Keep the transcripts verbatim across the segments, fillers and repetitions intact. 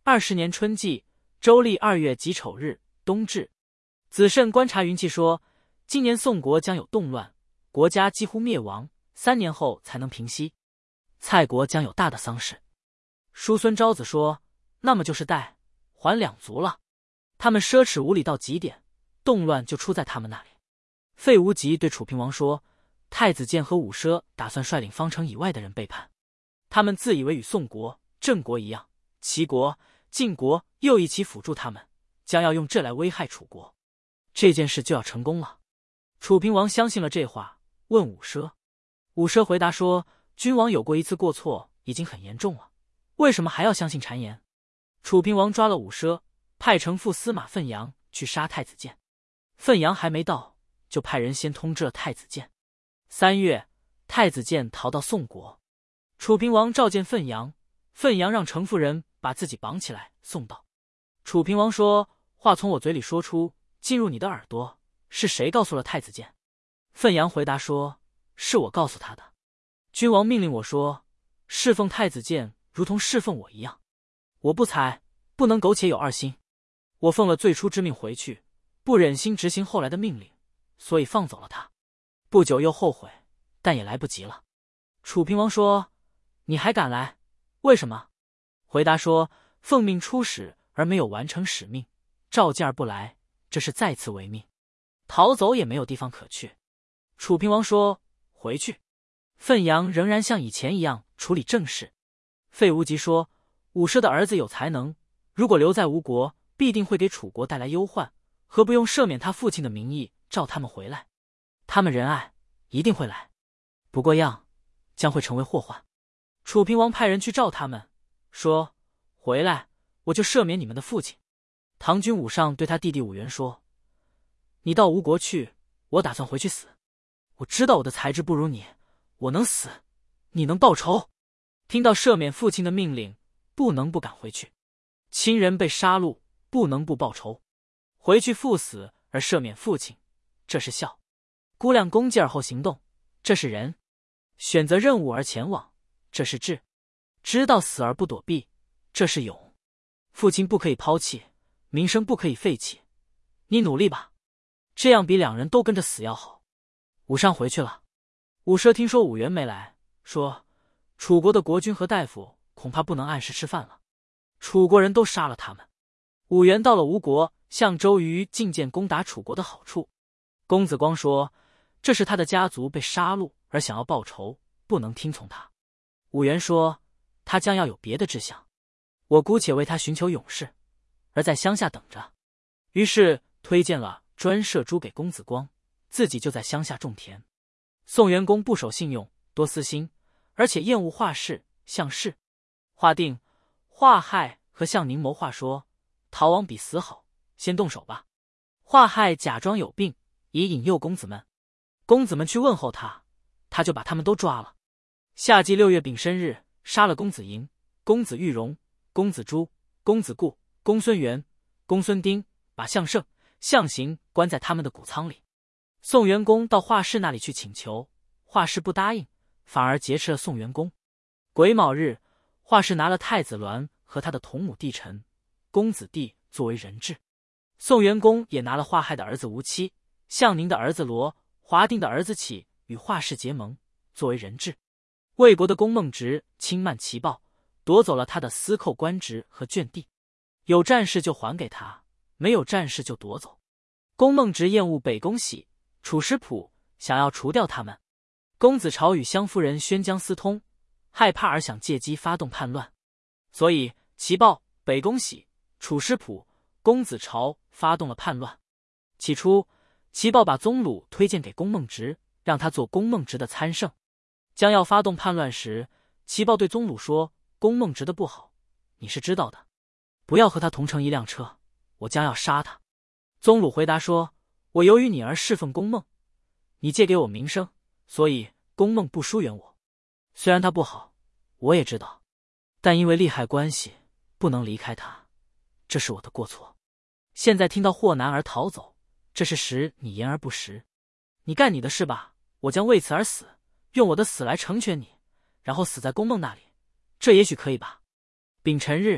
二十年春季，周历二月己丑日，冬至。子慎观察云气说，今年宋国将有动乱，国家几乎灭亡，三年后才能平息。蔡国将有大的丧事。叔孙昭子说，那么就是代还两族了。他们奢侈无礼到极点，动乱就出在他们那里。费无极对楚平王说，太子建和武奢打算率领方城以外的人背叛，他们自以为与宋国、郑国一样，齐国、晋国又一起辅助他们，将要用这来危害楚国，这件事就要成功了。楚平王相信了这话，问武奢。武奢回答说，君王有过一次过错，已经很严重了，为什么还要相信谗言？楚平王抓了武奢，派丞副司马奋阳去杀太子建。奋阳还没到，就派人先通知了太子建。三月，太子建逃到宋国，楚平王召见奋阳，奋阳让丞妇人把自己绑起来送到。楚平王说，话从我嘴里说出，进入你的耳朵，是谁告诉了太子建？奋阳回答说，是我告诉他的。君王命令我说，侍奉太子建如同侍奉我一样，我不才，不能苟且有二心。我奉了最初之命回去，不忍心执行后来的命令，所以放走了他。不久又后悔，但也来不及了。楚平王说，你还敢来？为什么？回答说，奉命出使而没有完成使命，召见而不来，这是再次违命，逃走也没有地方可去。楚平王说，回去。奋阳仍然像以前一样处理政事。费无极说，武奢的儿子有才能，如果留在吴国，必定会给楚国带来忧患，何不用赦免他父亲的名义，召他们回来？他们仁爱，一定会来，不过样，将会成为祸患。楚平王派人去召他们，说，回来，我就赦免你们的父亲。唐军武上对他弟弟武元说，你到吴国去，我打算回去死。我知道我的才智不如你，我能死，你能报仇。听到赦免父亲的命令，不能不赶回去。亲人被杀戮，不能不报仇。回去赴死而赦免父亲，这是孝；估量功绩而后行动，这是仁；选择任务而前往，这是智；知道死而不躲避，这是勇。父亲不可以抛弃，名声不可以废弃。你努力吧，这样比两人都跟着死要好。武上回去了。武奢听说武元没来，说，楚国的国君和大夫恐怕不能按时吃饭了，楚国人都杀了他们。武元到了吴国，向周瑜进谏攻打楚国的好处。公子光说，这是他的家族被杀戮而想要报仇，不能听从他。武元说，他将要有别的志向，我姑且为他寻求勇士，而在乡下等着。于是推荐了专射猪给公子光，自己就在乡下种田。宋元公不守信用，多私心，而且厌恶华氏、项氏。华定、华亥和项宁谋划说，逃亡比死好，先动手吧。华亥假装有病，以引诱公子们。公子们去问候他，他就把他们都抓了。夏季六月丙申日，杀了公子婴、公子玉荣、公子朱、公子固、公孙元、公孙丁，把项胜、项行关在他们的谷仓里。宋元公到华氏那里去请求，华氏不答应，反而劫持了宋元公。癸卯日，华氏拿了太子鸾和他的同母弟陈、公子弟作为人质。宋元公也拿了华亥的儿子吴期、项宁的儿子罗、华定的儿子启与华氏结盟，作为人质。魏国的公孟直轻慢齐豹，夺走了他的司寇官职和眷地，有战事就还给他，没有战事就夺走。公孟直厌恶北宫喜、楚师朴，想要除掉他们。公子朝与襄夫人宣姜私通，害怕而想借机发动叛乱，所以齐豹、北宫喜、楚师朴、公子朝发动了叛乱。起初，齐豹把宗鲁推荐给公孟直，让他做公孟直的参圣。将要发动叛乱时，齐豹对宗鲁说，公孟直的不好，你是知道的，不要和他同乘一辆车，我将要杀他。宗鲁回答说，我由于你而侍奉公孟，你借给我名声，所以公孟不疏远我。虽然他不好，我也知道，但因为利害关系，不能离开他，这是我的过错。现在听到祸难而逃走，这是实你言而不实。你干你的事吧，我将为此而死，用我的死来成全你，然后死在公孟那里，这也许可以吧。丙辰日，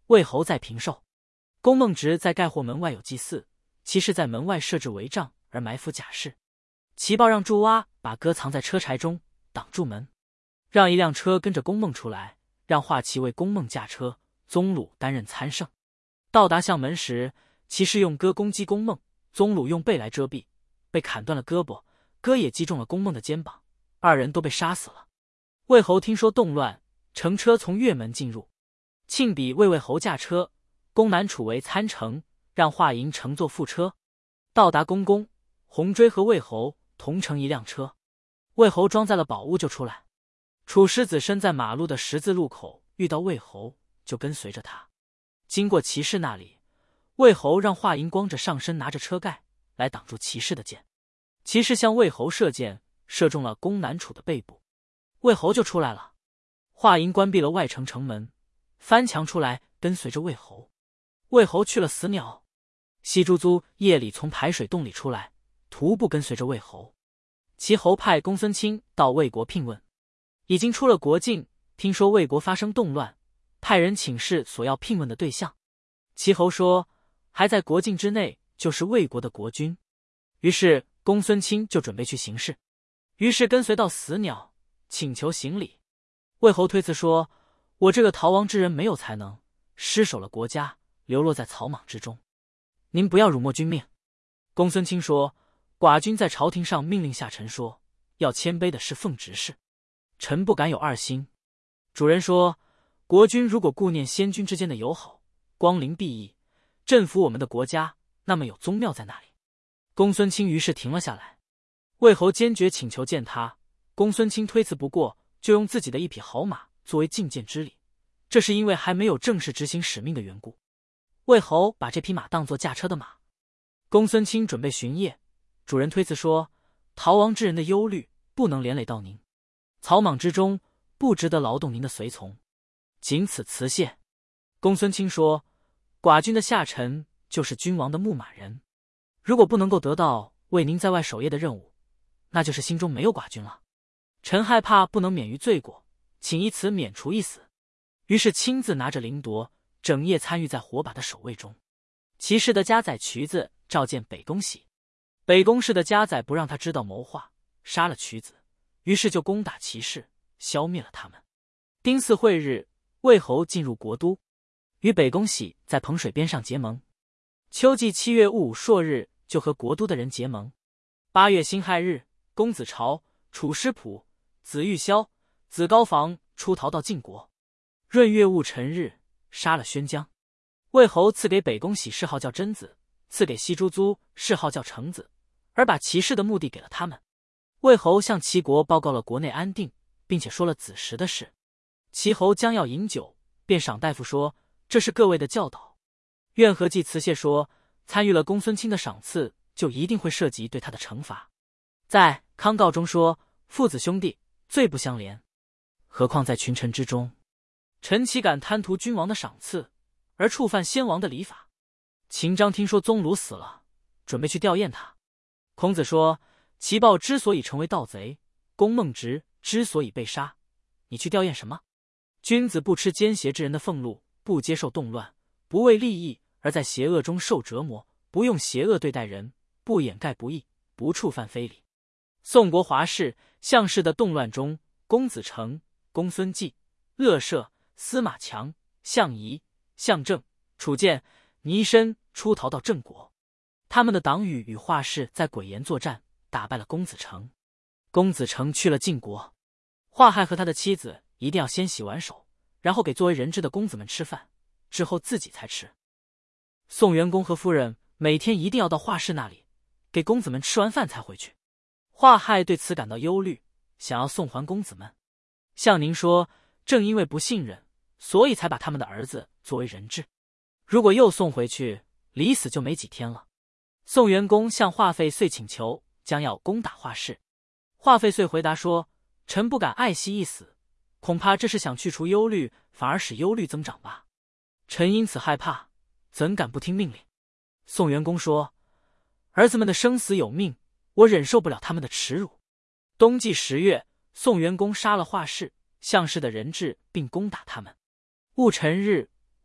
魏侯在平寿。公孟直在盖货门外有祭祀，骑士在门外设置围帐而埋伏甲士。齐豹让祝蛙把戈藏在车柴中，挡住门，让一辆车跟着公孟出来，让华骑为公孟驾车，宗鲁担任参圣。到达相门时，骑士用戈攻击公孟，宗鲁用背来遮蔽，被砍断了胳膊，戈也击中了公孟的肩膀，二人都被杀死了。魏侯听说动乱，乘车从月门进入。庆比为魏侯驾车，公南楚为参乘，让华营乘坐副车。到达宫宫，洪追和魏侯同乘一辆车。魏侯装载了宝物就出来。楚师子身在马路的十字路口遇到魏侯，就跟随着他。经过骑士那里，魏侯让华营光着上身拿着车盖来挡住骑士的箭。骑士向魏侯射箭，射中了公南楚的背部。魏侯就出来了。华营关闭了外城城门，翻墙出来跟随着魏侯。魏侯去了死鸟。西诸租夜里从排水洞里出来，徒步跟随着魏侯。齐侯派公孙卿到魏国聘问，已经出了国境，听说魏国发生动乱，派人请示所要聘问的对象。齐侯说还在国境之内，就是魏国的国君。于是公孙卿就准备去行事，于是跟随到死鸟，请求行礼。魏侯推辞说，我这个逃亡之人没有才能，失守了国家，流落在草莽之中，您不要辱没君命。公孙卿说，寡君在朝廷上命令下臣说，要谦卑的是奉执事，臣不敢有二心。主人说，国君如果顾念先君之间的友好，光临敝邑，振服我们的国家，那么有宗庙在那里。公孙卿于是停了下来。魏侯坚决请求见他，公孙卿推辞不过，就用自己的一匹好马作为觐见之礼，这是因为还没有正式执行使命的缘故。魏侯把这匹马当作驾车的马。公孙卿准备巡夜，主人推辞说，逃亡之人的忧虑不能连累到您，草莽之中不值得劳动您的随从，仅此辞谢。公孙卿说，寡君的下臣就是君王的牧马人，如果不能够得到为您在外守夜的任务，那就是心中没有寡君了。臣害怕不能免于罪过，请以此免除一死。于是亲自拿着灵铎，整夜参与在火把的守卫中。骑士的家宰渠子召见北宫喜，北宫氏的家宰不让他知道谋划，杀了渠子，于是就攻打骑士，消灭了他们。丁巳会日，魏侯进入国都，与北宫喜在彭水边上结盟。秋季七月戊午朔日，就和国都的人结盟。八月辛亥日，公子朝、楚师普、子玉萧、子高房出逃到晋国。闰月戊辰日，杀了宣姜。魏侯赐给北宫喜谥号叫真子，赐给西诸租谥号叫成子，而把骑士的墓地给了他们。魏侯向齐国报告了国内安定，并且说了子时的事。齐侯将要饮酒，便赏大夫说，这是各位的教导。苑何忌辞谢说，参与了公孙卿的赏赐，就一定会涉及对他的惩罚。在康告中说，父子兄弟最不相连，何况在群臣之中，臣岂敢贪图君王的赏赐，而触犯先王的礼法。秦章听说宗鲁死了，准备去吊唁他。孔子说，齐豹之所以成为盗贼，公孟直之所以被杀，你去吊唁什么？君子不吃奸邪之人的俸禄，不接受动乱，不为利益而在邪恶中受折磨，不用邪恶对待人，不掩盖不义，不触犯非礼。宋国华氏、项氏的动乱中，公子成、公孙季、乐射、司马强、项仪、项正、楚建、倪申出逃到郑国。他们的党羽与华氏在鬼岩作战，打败了公子成。公子成去了晋国。华亥和他的妻子一定要先洗完手，然后给作为人质的公子们吃饭，之后自己才吃。宋元公和夫人每天一定要到华氏那里，给公子们吃完饭才回去。华亥对此感到忧虑，想要送还公子们。向宁说，正因为不信任，所以才把他们的儿子作为人质。如果又送回去，离死就没几天了。宋元公向华费遂请求，将要攻打华氏。华费遂回答说，臣不敢爱惜一死，恐怕这是想去除忧虑，反而使忧虑增长吧。臣因此害怕，怎敢不听命令？宋元公说，儿子们的生死有命，我忍受不了他们的耻辱。冬季十月，宋元公杀了华氏、项氏的人质，并攻打他们。戊辰日，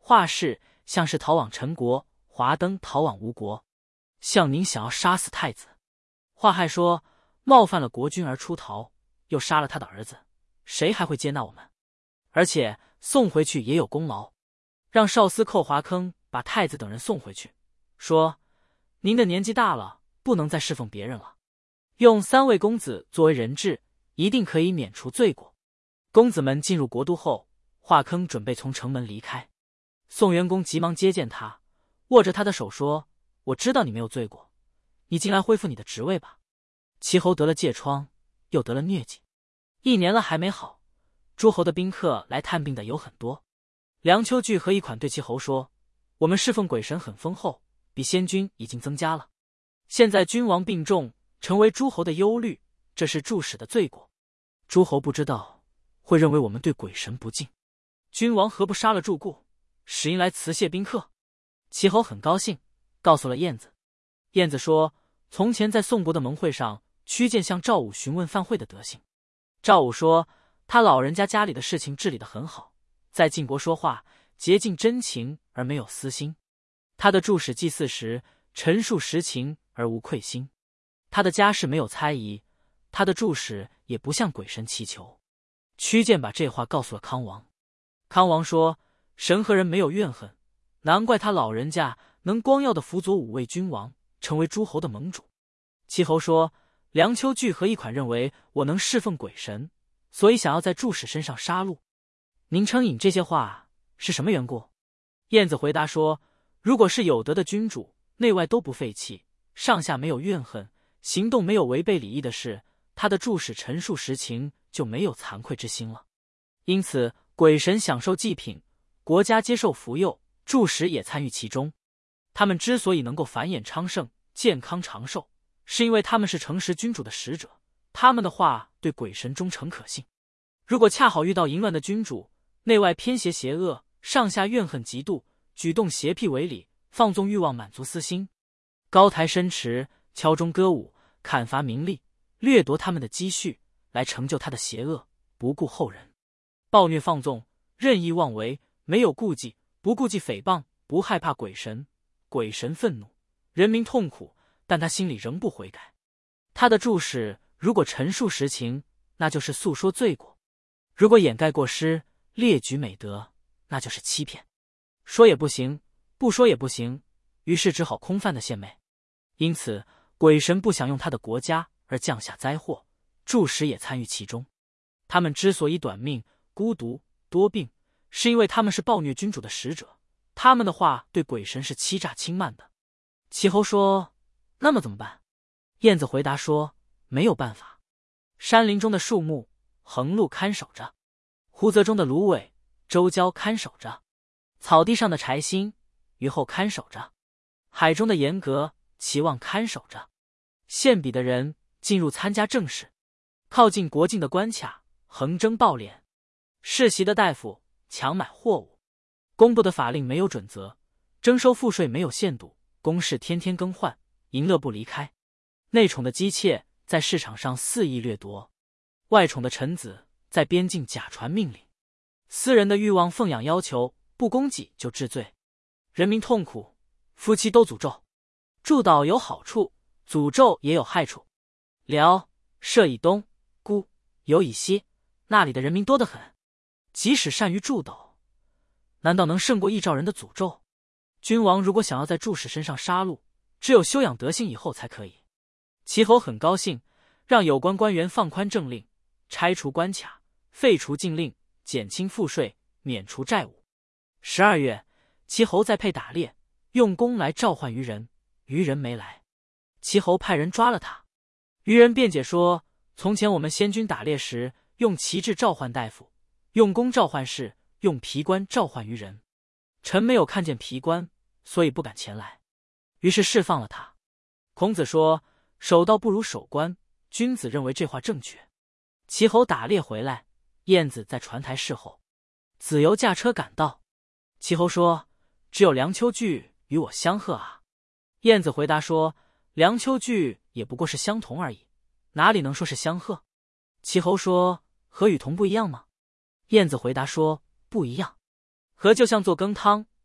华氏像是逃往陈国，华登逃往吴国。项宁想要杀死太子。华亥说，冒犯了国君而出逃，又杀了他的儿子，谁还会接纳我们？而且送回去也有功劳，让少司寇华坑把太子等人送回去，说您的年纪大了，不能再侍奉别人了，用三位公子作为人质，一定可以免除罪过。公子们进入国都后，华坑准备从城门离开，宋元公急忙接见他，握着他的手说，我知道你没有罪过，你进来恢复你的职位吧。齐侯得了疥疮，又得了疟疾，一年了还没好。诸侯的宾客来探病的有很多。梁丘据和一款对齐侯说，我们侍奉鬼神很丰厚，比先君已经增加了，现在君王病重，成为诸侯的忧虑，这是助使的罪过。诸侯不知道，会认为我们对鬼神不敬，君王何不杀了祝固，使因来辞谢宾客？齐侯很高兴，告诉了晏子。晏子说，从前在宋国的盟会上，屈建向赵武询问范会的德行。赵武说，他老人家家里的事情治理得很好，在晋国说话竭尽真情而没有私心。他的注使祭祀时陈述实情而无愧心，他的家事没有猜疑，他的注使也不向鬼神祈求。屈建把这话告诉了康王。康王说，神和人没有怨恨，难怪他老人家能光耀的辅佐五位君王，成为诸侯的盟主。齐侯说，梁丘据和一款认为我能侍奉鬼神，所以想要在注使身上杀戮。您称引这些话是什么缘故？晏子回答说，如果是有德的君主，内外都不废弃，上下没有怨恨，行动没有违背礼义的事，他的注使陈述实情，就没有惭愧之心了。因此鬼神享受祭品，国家接受福佑，注使也参与其中。他们之所以能够繁衍昌盛，健康长寿，是因为他们是诚实君主的使者，他们的话对鬼神忠诚可信。如果恰好遇到淫乱的君主，内外偏邪邪恶，上下怨恨嫉妒，举动邪僻违礼，放纵欲望满足私心，高台深池，敲钟歌舞，砍伐民力，掠夺他们的积蓄，来成就他的邪恶，不顾后人，暴虐放纵，任意妄为，没有顾忌，不顾忌诽谤，不害怕鬼神，鬼神愤怒，人民痛苦，但他心里仍不悔改。他的注使如果陈述实情，那就是诉说罪过；如果掩盖过失，列举美德，那就是欺骗。说也不行，不说也不行，于是只好空泛的献媚。因此鬼神不想用他的国家而降下灾祸，注使也参与其中。他们之所以短命、孤独、多病，是因为他们是暴虐君主的使者，他们的话对鬼神是欺诈轻慢的。齐侯说，那么怎么办？晏子回答说，没有办法。山林中的树木，横路看守着；湖泽中的芦苇，周郊看守着；草地上的柴薪，虞后看守着；海中的严格，齐望看守着；献笔的人进入参加政事，靠近国境的关卡，横征暴敛；世袭的大夫强买货物，公布的法令没有准则，征收赋税没有限度，公事天天更换，淫乐不离开。内宠的姬妾在市场上肆意掠夺，外宠的臣子在边境假传命令，私人的欲望奉养要求，不供给就治罪，人民痛苦，夫妻都诅咒。祝祷有好处，诅咒也有害处。辽、涉以东，孤、有以西，那里的人民多得很，即使善于祝祷，难道能胜过异兆人的诅咒？君王如果想要在注使身上杀戮，只有修养德行以后才可以。齐侯很高兴，让有关官员放宽政令，拆除关卡，废除禁令，减轻赋税，免除债务。十二月，齐侯再配打猎，用弓来召唤渔人，渔人没来，齐侯派人抓了他。渔人辩解说，从前我们先君打猎时，用旗帜召唤大夫，用弓召唤士，用皮冠召唤渔人，臣没有看见皮冠，所以不敢前来，于是释放了他。孔子说，守道不如守官，君子认为这话正确。齐侯打猎回来，晏子在船台侍候，子由驾车赶到。齐侯说，只有梁丘据与我相贺啊。晏子回答说，梁丘据也不过是相同而已，哪里能说是相贺？齐侯说，和与同不一样吗？晏子回答说，不一样。和就像做羹汤，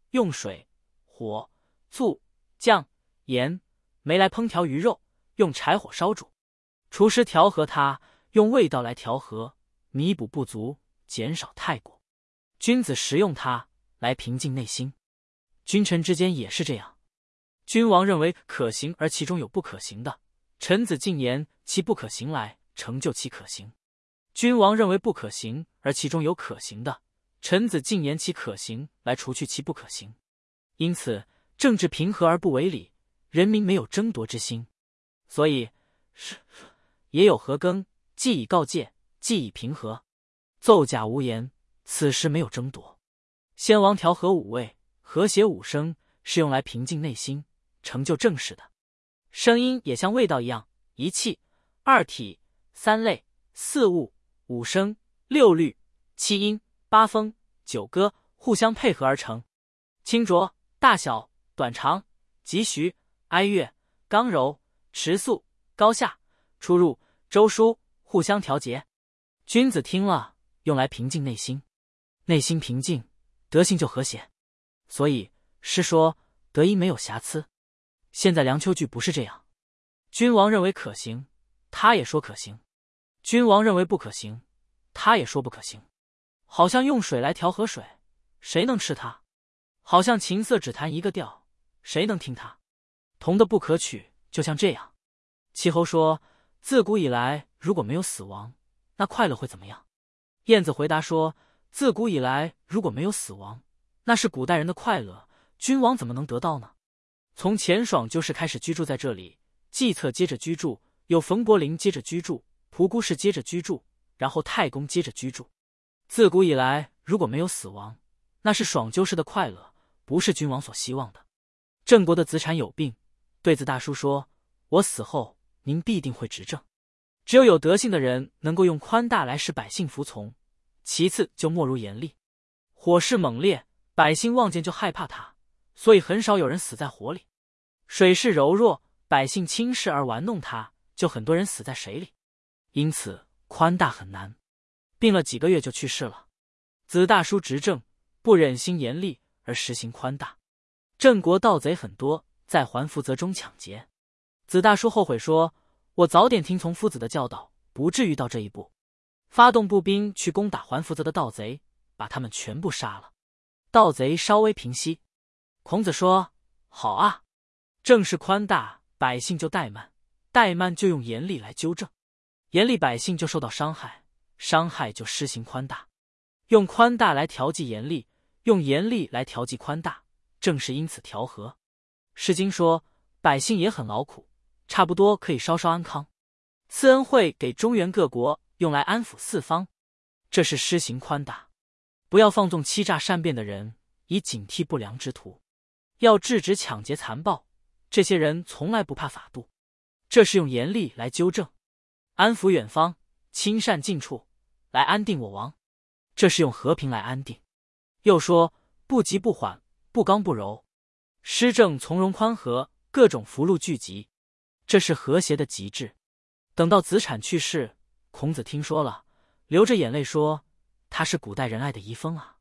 用水、火、醋、酱、盐、煤来烹调鱼肉，用柴火烧煮。厨师调和它，用味道来调和，弥补不足，减少太过。君子食用它，来平静内心。君臣之间也是这样。君王认为可行，而其中有不可行的，臣子进言其不可行来成就其可行。君王认为不可行，而其中有可行的，臣子进言其可行来除去其不可行。因此政治平和而不为理，人民没有争夺之心。所以是也有和耕，既以告诫，既以平和。奏假无言，此时没有争夺。先王调和五味，和谐五声，是用来平静内心，成就正事的。声音也像味道一样，一气、二体、三类、四物、五声、六律、七音、八风、九歌，互相配合而成。清浊、大小、短长、急徐、哀乐、刚柔、迟速、高下、出入、周疏，互相调节。君子听了，用来平静内心，内心平静，德性就和谐。所以诗说德音没有瑕疵。现在梁丘句不是这样，君王认为可行，他也说可行；君王认为不可行，他也说不可行。好像用水来调和水，谁能吃它？好像琴瑟只弹一个调，谁能听它？同的不可取，就像这样。齐侯说，自古以来如果没有死亡，那快乐会怎么样？晏子回答说，自古以来如果没有死亡，那是古代人的快乐，君王怎么能得到呢？从钱爽旧氏开始居住在这里，季策接着居住，有冯柏林接着居住，仆姑氏接着居住，然后太公接着居住。自古以来如果没有死亡，那是爽旧氏的快乐，不是君王所希望的。郑国的子产有病，对子大叔说，我死后您必定会执政。只有有德性的人能够用宽大来使百姓服从，其次就莫如严厉。火势猛烈，百姓望见就害怕他，所以很少有人死在火里。水势柔弱，百姓轻视而玩弄他，就很多人死在水里。因此宽大很难。病了几个月就去世了。子大叔执政，不忍心严厉而实行宽大。郑国盗贼很多，在还福泽中抢劫。子大叔后悔说，我早点听从夫子的教导，不至于到这一步。发动步兵去攻打还福泽的盗贼，把他们全部杀了。盗贼稍微平息。孔子说，好啊，正是宽大，百姓就怠慢，怠慢就用严厉来纠正，严厉百姓就受到伤害，伤害就施行宽大，用宽大来调剂严厉，用严厉来调剂宽大，正是因此调和。诗经说，百姓也很劳苦，差不多可以稍稍安康。赐恩惠给中原各国，用来安抚四方，这是施行宽大。不要放纵欺诈善变的人，以警惕不良之徒。要制止抢劫残暴，这些人从来不怕法度，这是用严厉来纠正。安抚远方，亲善近处，来安定我王，这是用和平来安定。又说，不急不缓，不刚不柔，施政从容宽和，各种福禄聚集，这是和谐的极致。等到子产去世，孔子听说了，流着眼泪说，他是古代仁爱的遗风啊。